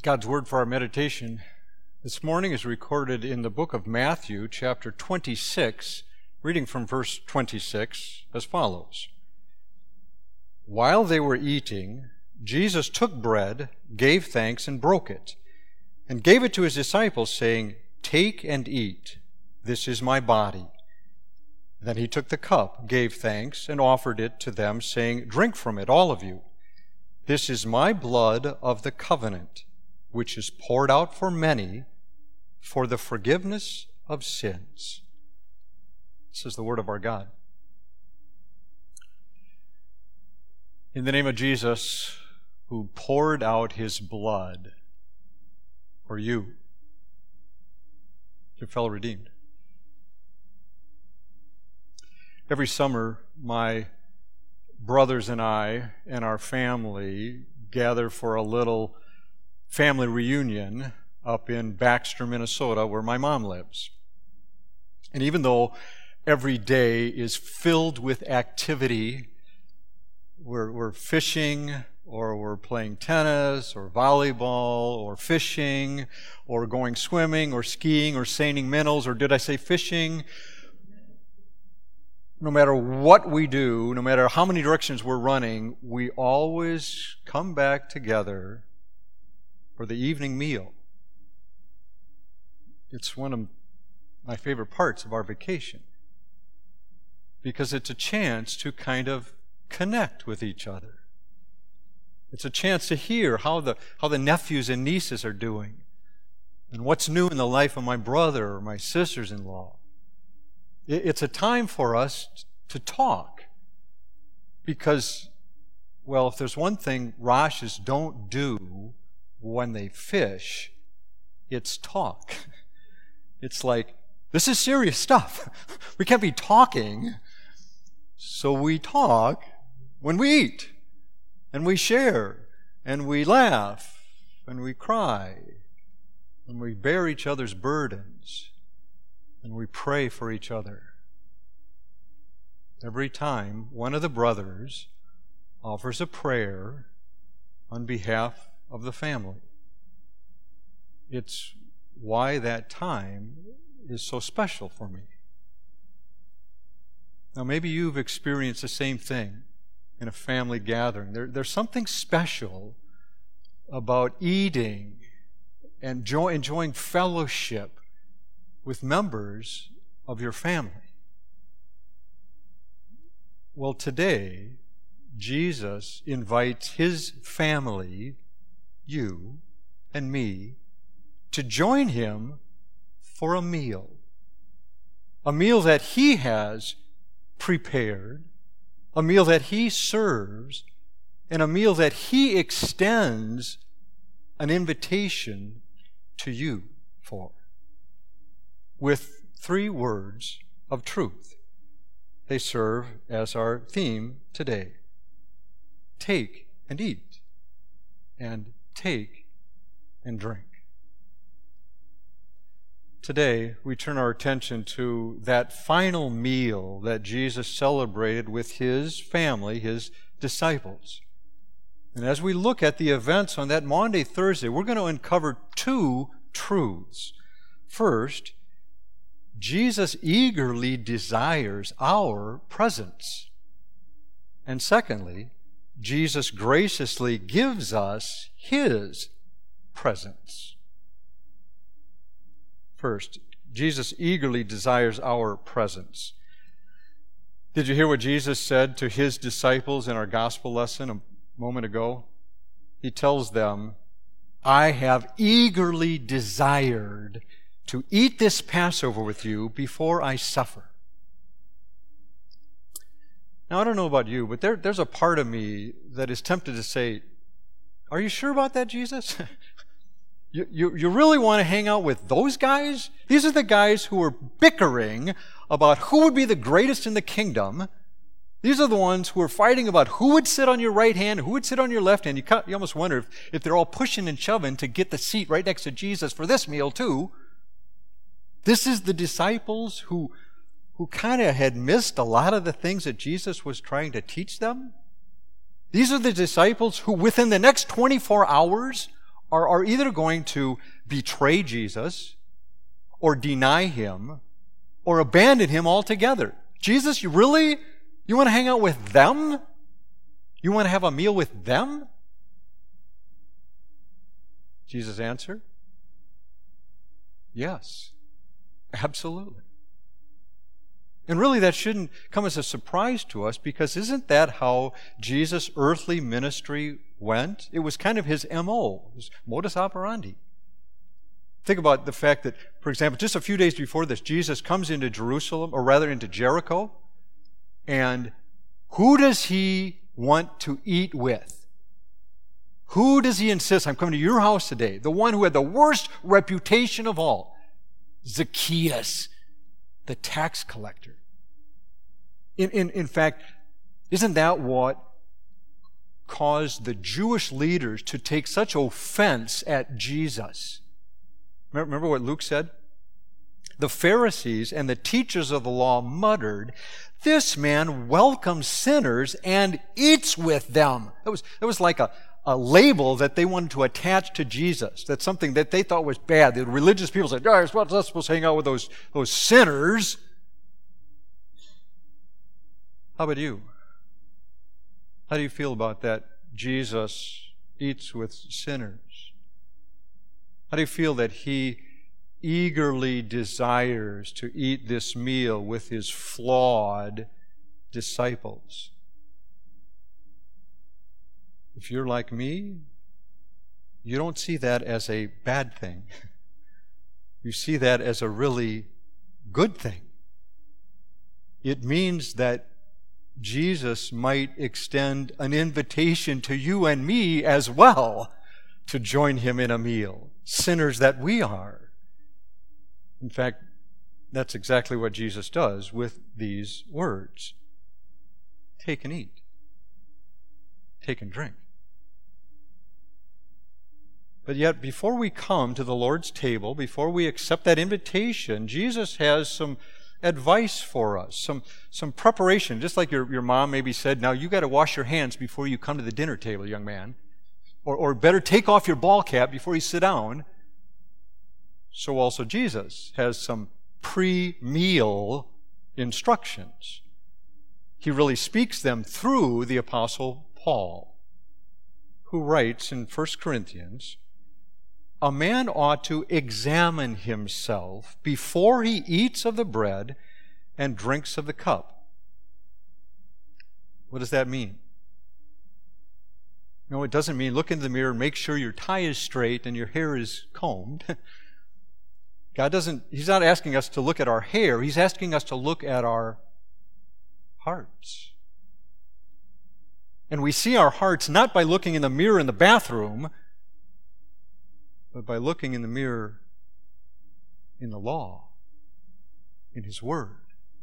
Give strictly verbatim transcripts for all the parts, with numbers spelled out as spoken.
God's word for our meditation this morning is recorded in the book of Matthew, chapter twenty-six, reading from verse twenty-six as follows. While they were eating, Jesus took bread, gave thanks, and broke it, and gave it to his disciples, saying, "Take and eat. This is my body." Then he took the cup, gave thanks, and offered it to them, saying, "Drink from it, all of you. This is my blood of the covenant, which is poured out for many for the forgiveness of sins." This is the word of our God. In the name of Jesus, who poured out his blood for you, your fellow redeemed. Every summer, my brothers and I and our family gather for a little family reunion up in Baxter, Minnesota, where my mom lives. And even though every day is filled with activity, we're, we're fishing, or we're playing tennis, or volleyball, or fishing, or going swimming, or skiing, or seining minnows, or did I say fishing? No matter what we do, no matter how many directions we're running, we always come back together for the evening meal. It's one of my favorite parts of our vacation because it's a chance to kind of connect with each other. It's a chance to hear how the how the nephews and nieces are doing and what's new in the life of my brother or my sisters-in-law. It's a time for us to talk because, well, if there's one thing Rashes don't do when they fish, it's talk. It's like, this is serious stuff. We can't be talking. So we talk when we eat, and we share, and we laugh, and we cry, and we bear each other's burdens, and we pray for each other. Every time one of the brothers offers a prayer on behalf of the family. It's why that time is so special for me. Now, maybe you've experienced the same thing in a family gathering. There, there's something special about eating and joy, enjoying fellowship with members of your family. Well, today, Jesus invites his family, you and me, to join him for a meal. A meal that he has prepared, a meal that he serves, and a meal that he extends an invitation to you for, with three words of truth. They serve as our theme today. Take and eat, and take and drink. Today, we turn our attention to that final meal that Jesus celebrated with his family, his disciples. And as we look at the events on that Maundy Thursday, we're going to uncover two truths. First, Jesus eagerly desires our presence. And secondly, Jesus graciously gives us his presence. First, Jesus eagerly desires our presence. Did you hear what Jesus said to his disciples in our gospel lesson a moment ago? He tells them, "I have eagerly desired to eat this Passover with you before I suffer." Now, I don't know about you, but there, there's a part of me that is tempted to say, "Are you sure about that, Jesus? You, you, you really want to hang out with those guys? These are the guys who are bickering about who would be the greatest in the kingdom. These are the ones who are fighting about who would sit on your right hand, who would sit on your left hand. You, you almost wonder if, if they're all pushing and shoving to get the seat right next to Jesus for this meal too. This is the disciples who, who kind of had missed a lot of the things that Jesus was trying to teach them. These are the disciples who within the next twenty-four hours are, are either going to betray Jesus or deny him or abandon him altogether. Jesus, you really, you want to hang out with them? You want to have a meal with them? Jesus' answer? Yes, absolutely. And really that shouldn't come as a surprise to us, because isn't that how Jesus' earthly ministry went? It was kind of his M O, his modus operandi. Think about the fact that, for example, just a few days before this, Jesus comes into Jerusalem, or rather into Jericho, and who does he want to eat with? Who does he insist, I'm coming to your house today? The one who had the worst reputation of all, Zacchaeus, the tax collector. In, in, in fact, isn't that what caused the Jewish leaders to take such offense at Jesus? Remember what Luke said? The Pharisees and the teachers of the law muttered, "This man welcomes sinners and eats with them." That was, that was like a, a label that they wanted to attach to Jesus. That's something that they thought was bad. The religious people said, "Oh, we're not supposed to hang out with those, those sinners." How about you? How do you feel about that? Jesus eats with sinners. How do you feel that he eagerly desires to eat this meal with his flawed disciples? If you're like me, you don't see that as a bad thing. You see that as a really good thing. It means that Jesus might extend an invitation to you and me as well to join him in a meal, sinners that we are. In fact, that's exactly what Jesus does with these words. Take and eat. Take and drink. But yet, before we come to the Lord's table, before we accept that invitation, Jesus has some advice for us, some, some preparation. Just like your, your mom maybe said, now you got to wash your hands before you come to the dinner table, young man. Or, or better take off your ball cap before you sit down. So also Jesus has some pre-meal instructions. He really speaks them through the Apostle Paul, who writes in First Corinthians, "A man ought to examine himself before he eats of the bread and drinks of the cup." What does that mean? No, it doesn't mean look into the mirror and make sure your tie is straight and your hair is combed. God doesn't, he's not asking us to look at our hair. He's asking us to look at our hearts. And we see our hearts not by looking in the mirror in the bathroom, but by looking in the mirror in the law, in his word.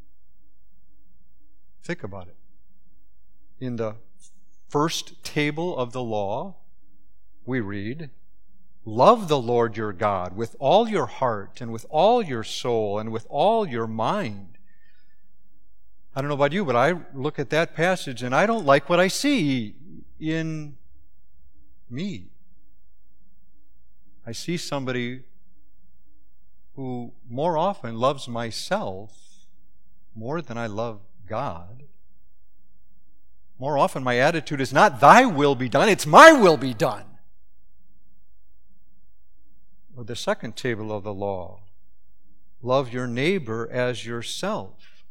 Think about it. In the first table of the law, we read, "Love the Lord your God with all your heart and with all your soul and with all your mind." I don't know about you, but I look at that passage and I don't like what I see in me. I see somebody who more often loves myself more than I love God. More often my attitude is not thy will be done, it's my will be done. Or the second table of the law, love your neighbor as yourself.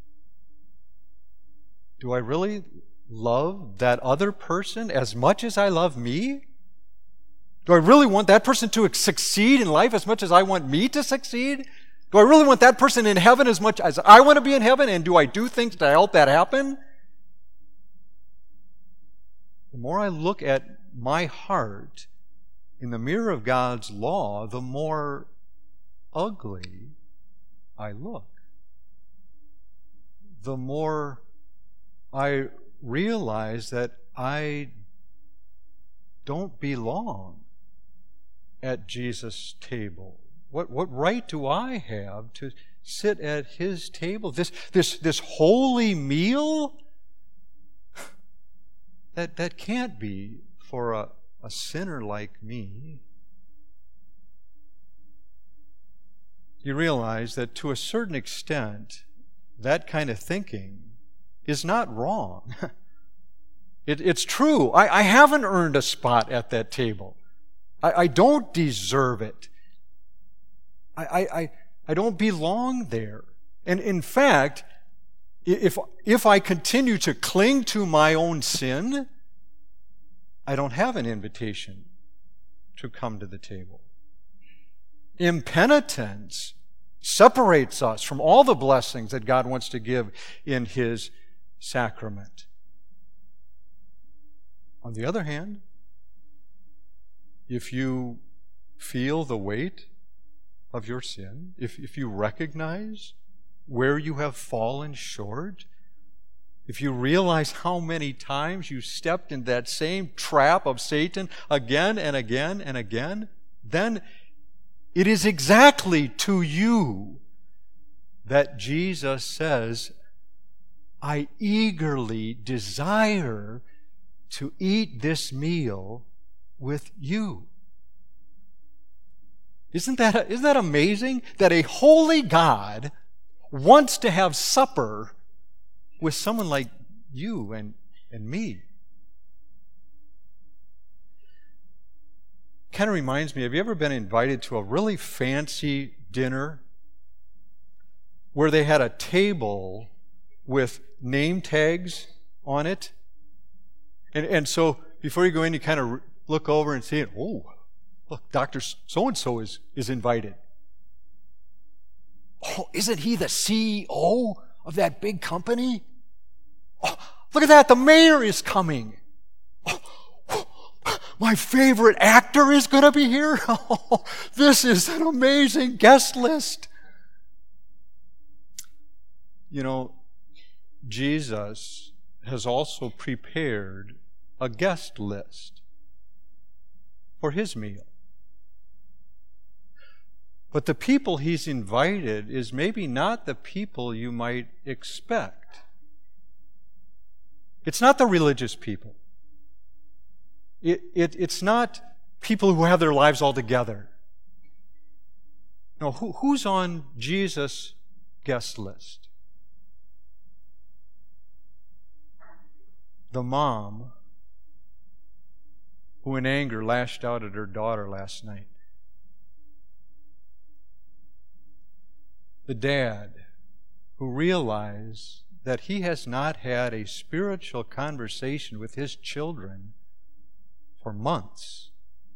Do I really love that other person as much as I love me? Do I really want that person to succeed in life as much as I want me to succeed? Do I really want that person in heaven as much as I want to be in heaven? And do I do things to help that happen? The more I look at my heart in the mirror of God's law, the more ugly I look. The more I realize that I don't belong at Jesus' table. What, what right do I have to sit at his table? This, this, this holy meal? That, that can't be for a, a sinner like me. you realize that to a certain extent, that kind of thinking is not wrong. it, it's true. I, I haven't earned a spot at that table. I, I don't deserve it. I, I, I, I don't belong there. And in fact, if, if I continue to cling to my own sin, I don't have an invitation to come to the table. Impenitence separates us from all the blessings that God wants to give in His sacrament. On the other hand, if you feel the weight of your sin, if, if you recognize where you have fallen short, if you realize how many times you stepped in that same trap of Satan again and again and again, then it is exactly to you that Jesus says, I eagerly desire to eat this meal with you. Isn't that, isn't that amazing? That a holy God wants to have supper with someone like you and, and me. Kind of reminds me, have you ever been invited to a really fancy dinner where they had a table with name tags on it? And, and so before you go in, you kind of look over and see it. Oh, look, Doctor So-and-so is, is invited. Oh, isn't he the C E O of that big company? Oh, look at that, the mayor is coming. Oh, my favorite actor is going to be here. Oh, this is an amazing guest list. You know, Jesus has also prepared a guest list for His meal. But the people He's invited is maybe not the people you might expect. It's not the religious people. It, it, it's not people who have their lives all together. No, who, who's on Jesus' guest list? The mom who in anger lashed out at her daughter last night. The dad who realized that he has not had a spiritual conversation with his children for months.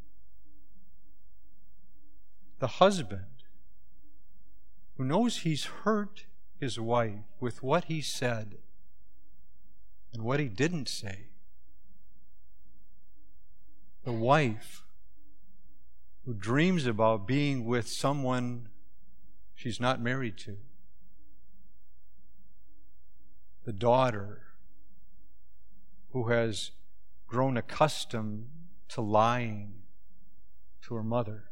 The husband who knows he's hurt his wife with what he said and what he didn't say. The wife who dreams about being with someone she's not married to. The daughter who has grown accustomed to lying to her mother.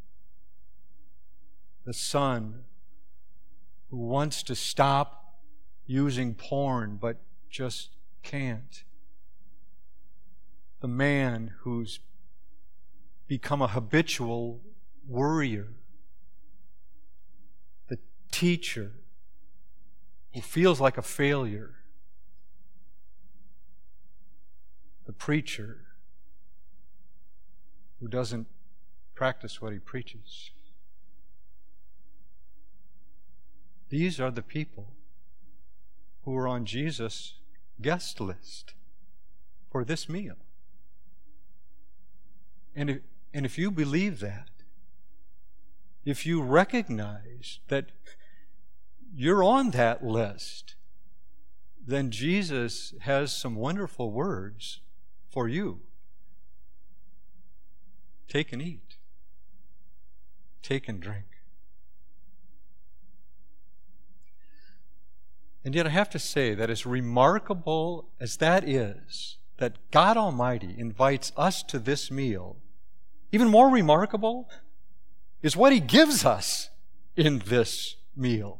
The son who wants to stop using porn but just can't. The man who's become a habitual worrier. The teacher who feels like a failure. The preacher who doesn't practice what he preaches. These are the people who are on Jesus' guest list for this meal. And if, and if you believe that, if you recognize that you're on that list, then Jesus has some wonderful words for you. Take and eat. Take and drink. And yet I have to say that as remarkable as that is, that God Almighty invites us to this meal, even more remarkable is what He gives us in this meal.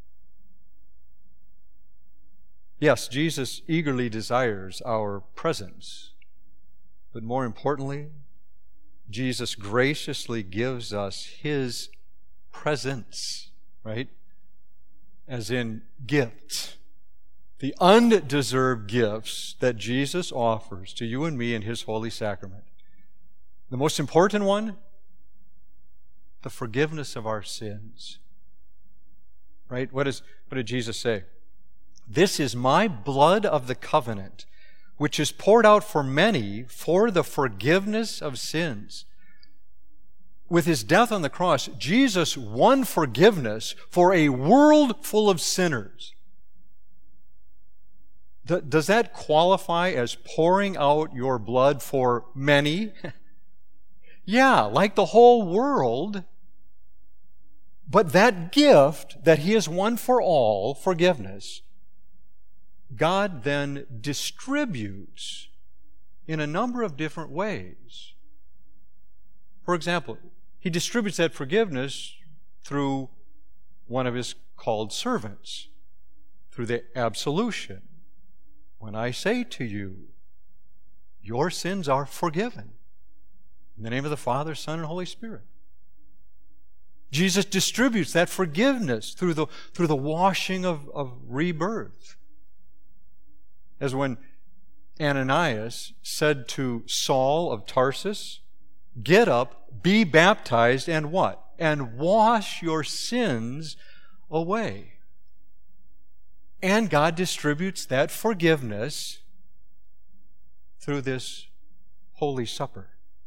Yes, Jesus eagerly desires our presence, but more importantly, Jesus graciously gives us His presence. right? As in gifts. The undeserved gifts that Jesus offers to you and me in His holy sacrament. The most important one, the forgiveness of our sins. Right? What, is, what did Jesus say? This is my blood of the covenant, which is poured out for many for the forgiveness of sins. With His death on the cross, Jesus won forgiveness for a world full of sinners. Does that qualify as pouring out your blood for many? Yeah, like the whole world. But that gift that He has won for all, forgiveness, God then distributes in a number of different ways. For example, He distributes that forgiveness through one of His called servants, through the absolution. When I say to you, your sins are forgiven. In the name of the Father, Son, and Holy Spirit. Jesus distributes that forgiveness through the, through the washing of, of rebirth. As when Ananias said to Saul of Tarsus, get up, be baptized, and what? And wash your sins away. And God distributes that forgiveness through this Holy Supper.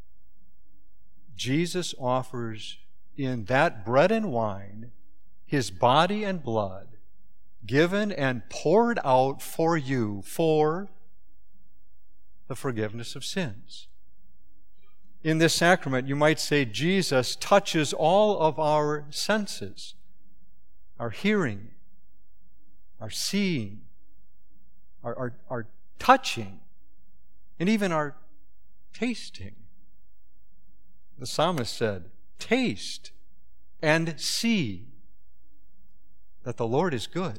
Jesus offers in that bread and wine His body and blood given and poured out for you for the forgiveness of sins. In this sacrament, you might say Jesus touches all of our senses, our hearing, our seeing, our, our, our touching, and even our tasting. The psalmist said, taste and see that the Lord is good.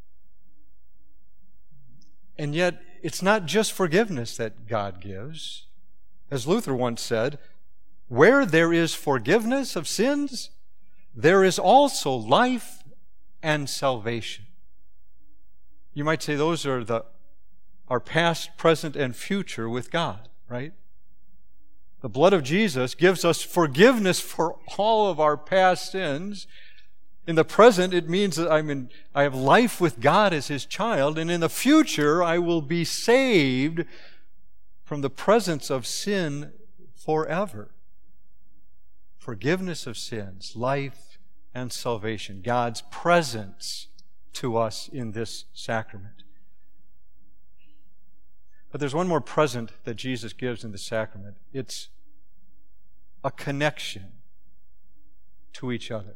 And yet, it's not just forgiveness that God gives. As Luther once said, where there is forgiveness of sins, there is also life and salvation. You might say those are the our past, present, and future with God, right? The blood of Jesus gives us forgiveness for all of our past sins. In the present, it means that I'm in, I have life with God as His child, and in the future, I will be saved from the presence of sin forever. Forgiveness of sins, life, and salvation. God's presence to us in this sacrament. But there's one more present that Jesus gives in the sacrament. It's a connection to each other.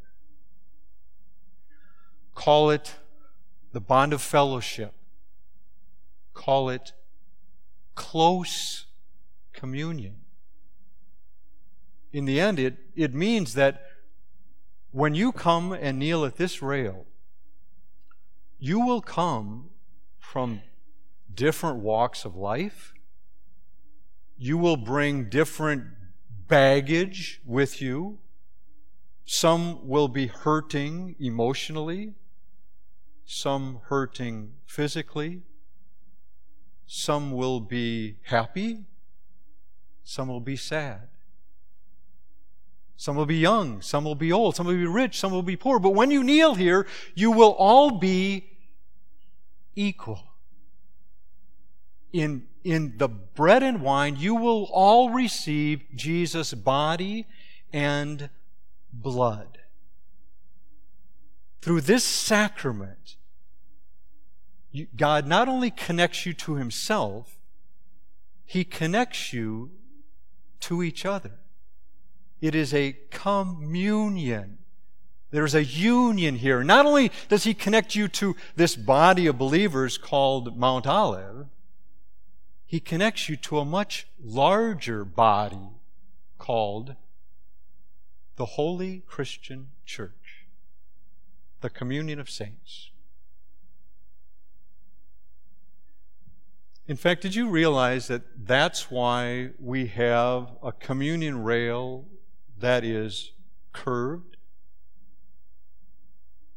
Call it the bond of fellowship. Call it close communion. In the end, it, it means that when you come and kneel at this rail, you will come from different walks of life. You will bring different baggage with you. Some will be hurting emotionally, some hurting physically, some will be happy, some will be sad. Some will be young, some will be old, some will be rich, some will be poor. But when you kneel here, you will all be equal. In, in the bread and wine, you will all receive Jesus' body and blood. Through this sacrament, you, God not only connects you to Himself, He connects you to each other. It is a communion. There's a union here. Not only does He connect you to this body of believers called Mount Olive, He connects you to a much larger body called the Holy Christian Church, the communion of saints. In fact, did you realize that that's why we have a communion rail that is curved?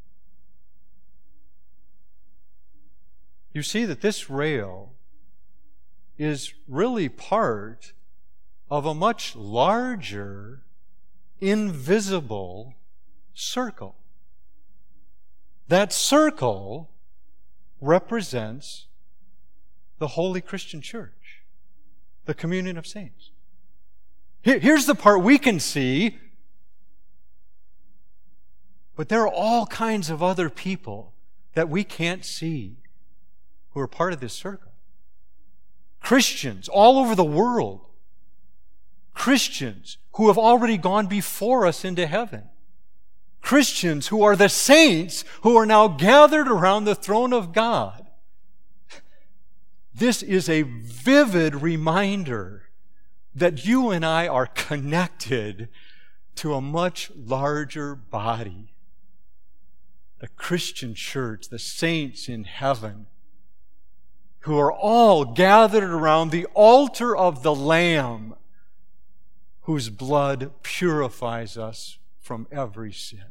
you see that this rail is really part of a much larger, invisible circle. That circle represents the Holy Christian Church, the communion of saints. Here's the part we can see, but there are all kinds of other people that we can't see who are part of this circle. Christians all over the world. Christians who have already gone before us into heaven. Christians who are the saints who are now gathered around the throne of God. This is a vivid reminder that you and I are connected to a much larger body. The Christian church, the saints in heaven, who are all gathered around the altar of the Lamb, whose blood purifies us from every sin.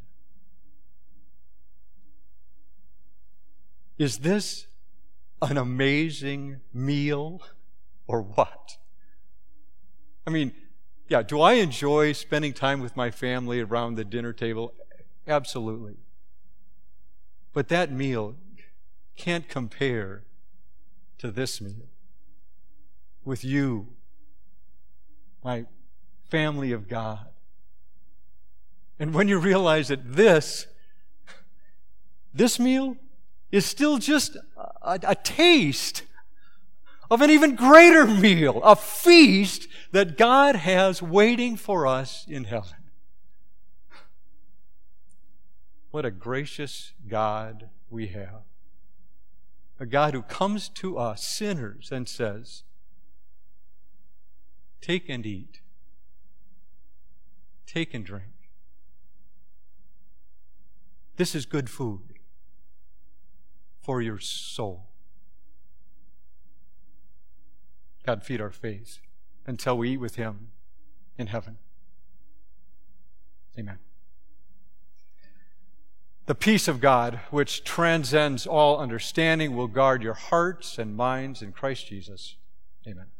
Is this an amazing meal or what? I mean, yeah, do I enjoy spending time with my family around the dinner table? Absolutely. But that meal can't compare to this meal with you, my family of God. And when you realize that this, this meal is still just a, a taste of an even greater meal, a feast that God has waiting for us in heaven. What a gracious God we have. A God who comes to us, sinners, and says, take and eat. Take and drink. This is good food for your soul. God, feed our faith until we eat with Him in heaven. Amen. The peace of God, which transcends all understanding, will guard your hearts and minds in Christ Jesus. Amen.